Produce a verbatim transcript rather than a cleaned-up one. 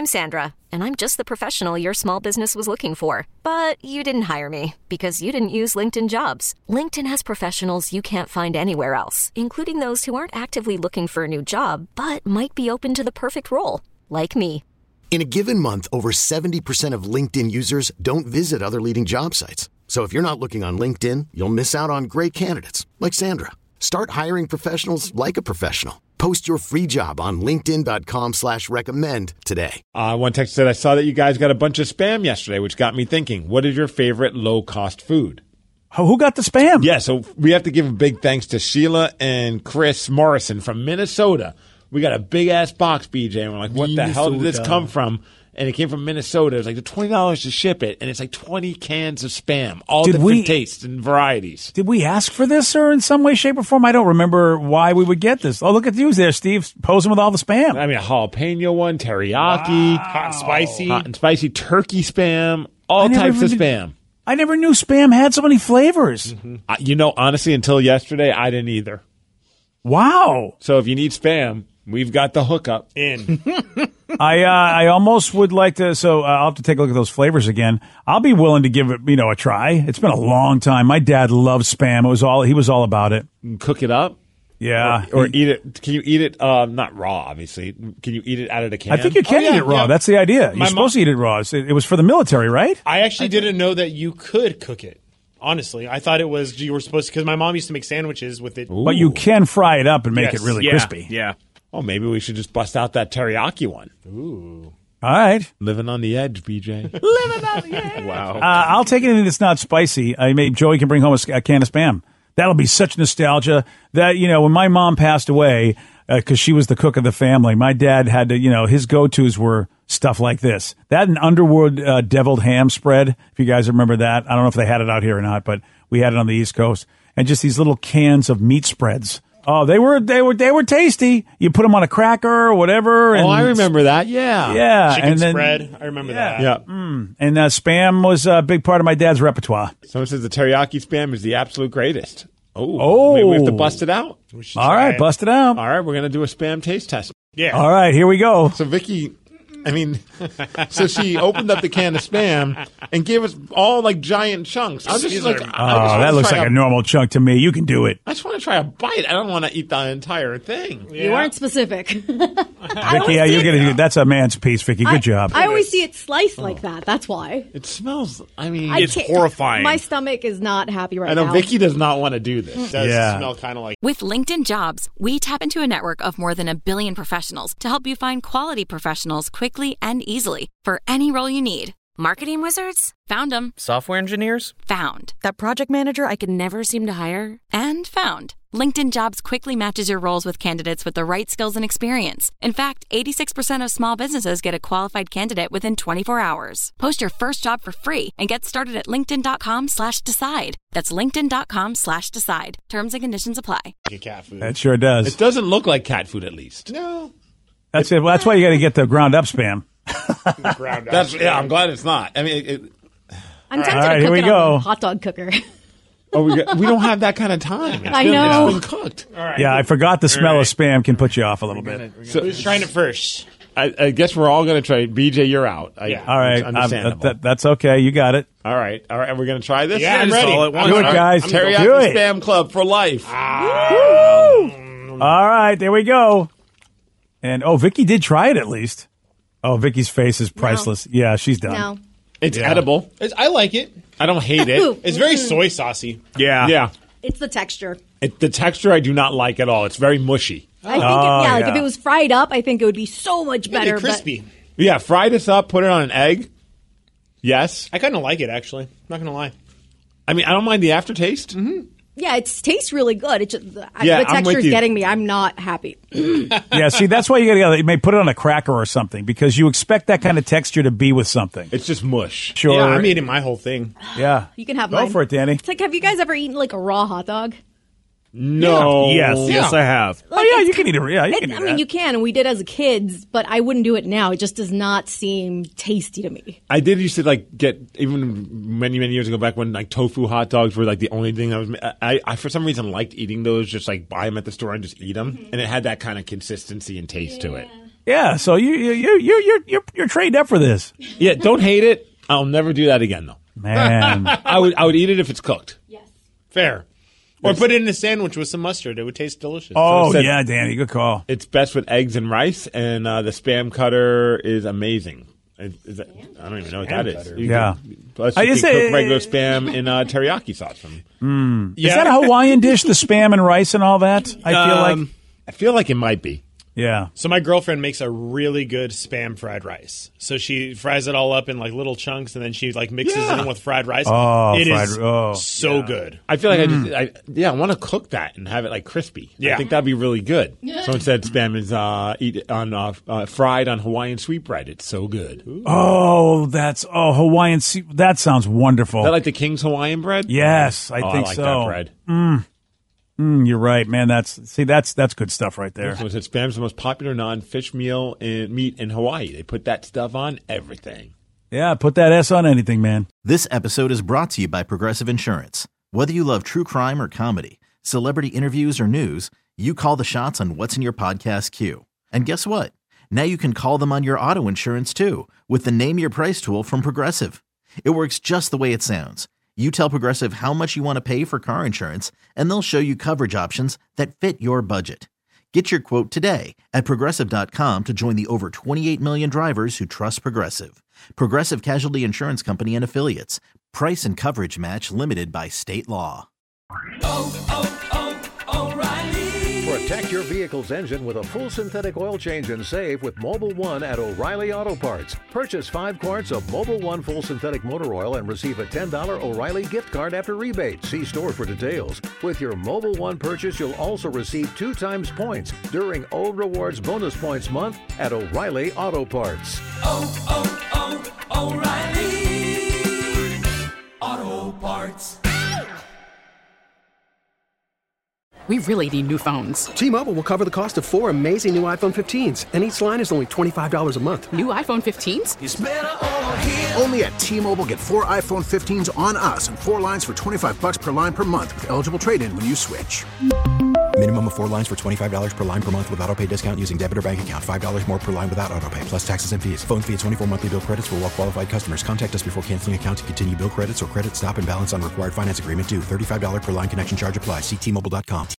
I'm Sandra, and I'm just the professional your small business was looking for. But you didn't hire me because you didn't use LinkedIn Jobs. LinkedIn has professionals you can't find anywhere else, including those who aren't actively looking for a new job, but might be open to the perfect role, like me. In a given month, over seventy percent of LinkedIn users don't visit other leading job sites. So if you're not looking on LinkedIn, you'll miss out on great candidates like Sandra. Start hiring professionals like a professional. Post your free job on linkedin.com slash recommend today. Uh, one text said, I saw that you guys got a bunch of spam yesterday, which got me thinking, what is your favorite low-cost food? Who got the spam? Yeah, so we have to give a big thanks to Sheila and Chris Morrison from Minnesota. We got a big-ass box, B J, and we're like, what Minnesota. the hell did this come from? And it came from Minnesota. It was like twenty dollars to ship it, and it's like twenty cans of spam, all did different we, tastes and varieties. Did we ask for this, or in some way, shape, or form? I don't remember why we would get this. Oh, look at you there, Steve, posing with all the spam. I mean, a jalapeno one, teriyaki, wow. hot and spicy, hot and spicy turkey spam, all types of did, spam. I never knew spam had so many flavors. Mm-hmm. Uh, you know, honestly, until yesterday, I didn't either. Wow. So if you need spam, we've got the hookup. In. I uh, I almost would like to, so uh, I'll have to take a look at those flavors again. I'll be willing to give it, you know, a try. It's been a long time. My dad loved spam. It was all, he was all about it. Cook it up? Yeah. Or, or eat it. Can you eat it, uh, not raw, obviously. Can you eat it out of the can? I think you can oh, yeah, eat it raw. yeah. That's the idea. You're My supposed mom- to eat it raw. It, it was for the military, right? I actually I didn't know that you could cook it. Honestly, I thought it was you were supposed to, because my mom used to make sandwiches with it. Ooh. But you can fry it up and make Yes. it really yeah. crispy. Yeah. Oh, maybe we should just bust out that teriyaki one. Ooh. All right. Living on the edge, B J. Living on the edge. Wow. Uh, I'll take anything that's not spicy. I may, Joey can bring home a, a can of spam. That'll be such nostalgia that, you know, when my mom passed away, because uh, she was the cook of the family, my dad had to, you know, his go-tos were stuff like this. That and Underwood uh, deviled ham spread, if you guys remember that. I don't know if they had it out here or not, but we had it on the East Coast. And just these little cans of meat spreads. Oh, they were they were they were tasty. You put them on a cracker or whatever. And oh, I remember that. Yeah, yeah. Chicken and then, spread. I remember yeah. that. Yeah. Mm. And uh, spam was a big part of my dad's repertoire. Someone says the teriyaki spam is the absolute greatest. Oh, oh. Maybe we have to bust it out. All right, it. bust it out. All right, we're gonna do a spam taste test. Yeah. All right, here we go. So Vicky, I mean, so she opened up the can of spam and gave us all like giant chunks. I'm just These like, are- I just Oh, wanna that looks try like a normal chunk to me. You can do it. I just want to try a bite. I don't want to eat the entire thing. Yeah. You weren't specific. Vicky, yeah, you're gonna. That's a man's piece, Vicky. Good I, job. I always see it sliced like that. That's why. It smells. I mean, I It's can't- horrifying. My stomach is not happy right I know now. Vicky does not want to do this. It does Yeah. smell kind of like. With LinkedIn Jobs, we tap into a network of more than a billion professionals to help you find quality professionals quickly and easily for any role you need. Marketing wizards? Found them. Software engineers? Found. That project manager I could never seem to hire? And found. LinkedIn Jobs quickly matches your roles with candidates with the right skills and experience. In fact, eighty-six percent of small businesses get a qualified candidate within twenty-four hours. Post your first job for free and get started at linkedin.com slash decide. That's linkedin.com slash decide. Terms and conditions apply. A cat food. That sure does. It doesn't look like cat food, at least. No. That's it. Well, that's why you got to get the ground up spam. Ground up. That's yeah. I'm glad it's not. I mean, it, it, I'm tempted All right, to here cook we it go. on a hot dog cooker. oh, we, got, we don't have that kind of time. It's I been, know. It's been cooked. All right. Yeah, I forgot the smell All right. of spam can put you off a little bit. So, Who's trying it first? I, I guess we're all going to try. B J, you're out. I, Yeah. All right, it's I'm- understandable. that, that's okay. You got it. all right, all right. And we're going to try this. Yeah, I'm just ready. all at once. Do it, All right. guys. Teriyaki Do it. Spam Club for life. All right, there we go. And oh, Vicky did try it at least. Oh, Vicky's face is priceless. Yeah, she's done. No. It's edible. It's, I like it. I don't hate it. It's very soy saucy. yeah, yeah. It's the texture. It, the texture I do not like at all. It's very mushy. I think, Oh, it, yeah, like yeah. if it was fried up, I think it would be so much Maybe better. but- crispy. Yeah, fry this up, put it on an egg. Yes. I kind of like it, actually. Not going to lie. I mean, I don't mind the aftertaste. Mm-hmm. Yeah, it tastes really good. It just, I- Yeah, the I'm with texture's you. getting me. I'm not happy. Yeah, see, that's why you got to you may put it on a cracker or something because you expect that kind of texture to be with something. It's just mush. Sure. Yeah, I'm eating my whole thing. Yeah. You can have Go mine. for it, Danny. It's like, have you guys ever eaten like a raw hot dog? No. Yes. Yes, I have. Oh, yeah, you can eat it. Yeah, you It- can do I that. mean, you can, and we did as kids, but I wouldn't do it now. It just does not seem tasty to me. I did used to like get even many many years ago back when like tofu hot dogs were like the only thing that was. I, I for some reason liked eating those. Just like buy them at the store and just eat them, and it had that kind of consistency and taste to it. Yeah, so you you you you you're you're you're trained up for this. Yeah, don't hate it. I'll never do that again, though. Man, I would I would eat it if it's cooked. Yes. Fair. Or put it in a sandwich with some mustard. It would taste delicious. Oh, So it said- yeah, Danny, good call. It's best with eggs and rice, and uh, the Spam cutter is amazing. Is, is that, I don't even know what that is. You Yeah. can- Plus, I you just can say- cook regular Spam in uh, teriyaki sauce. From, Is that a Hawaiian dish, the Spam and rice and all that? I feel Um, like. I feel like it might be. Yeah. So my girlfriend makes a really good Spam fried rice. So she fries it all up in like little chunks, and then she like mixes Yeah. it in with fried rice. Oh, it fried- is oh, so good. I feel like I just, I, yeah, I want to cook that and have it like crispy. Yeah. I think that'd be really good. Someone said Spam is uh, eat it on uh, uh, fried on Hawaiian sweetbread. It's so good. Is Oh, that's oh Hawaiian. sea- That sounds wonderful. that like the King's Hawaiian bread? Yes, I Oh, think I like so. that bread. Mm, you're right, man. That's see, that's that's good stuff right there. So it said Spam's the most popular non-fish meal in meat in Hawaii. They put that stuff on everything. Yeah, put that S on anything, man. This episode is brought to you by Progressive Insurance. Whether you love true crime or comedy, celebrity interviews or news, you call the shots on what's in your podcast queue. And guess what? Now you can call them on your auto insurance too with the Name Your Price tool from Progressive. It works just the way it sounds. You tell Progressive how much you want to pay for car insurance, and they'll show you coverage options that fit your budget. Get your quote today at Progressive dot com to join the over twenty-eight million drivers who trust Progressive. Progressive Casualty Insurance Company and Affiliates. Price and coverage match limited by state law. Protect your vehicle's engine with a full synthetic oil change and save with Mobil one at O'Reilly Auto Parts. Purchase five quarts of Mobil one full synthetic motor oil and receive a ten dollars O'Reilly gift card after rebate. See store for details. With your Mobil one purchase, you'll also receive two times points during O Rewards Bonus Points Month at O'Reilly Auto Parts. Oh, oh, oh, O'Reilly Auto Parts. We really need new phones. T-Mobile will cover the cost of four amazing new iPhone fifteens, and each line is only twenty-five dollars a month. New iPhone fifteens? It's better over here. Only at T-Mobile, get four iPhone fifteens on us and four lines for twenty-five bucks per line per month with eligible trade-in when you switch. Minimum of four lines for twenty-five dollars per line per month with autopay discount using debit or bank account. five dollars more per line without autopay, plus taxes and fees. Phone fee at twenty-four monthly bill credits for well-qualified customers. Contact us before canceling account to continue bill credits or credit stop and balance on required finance agreement due. thirty-five dollars per line connection charge applies. See T Mobile dot com.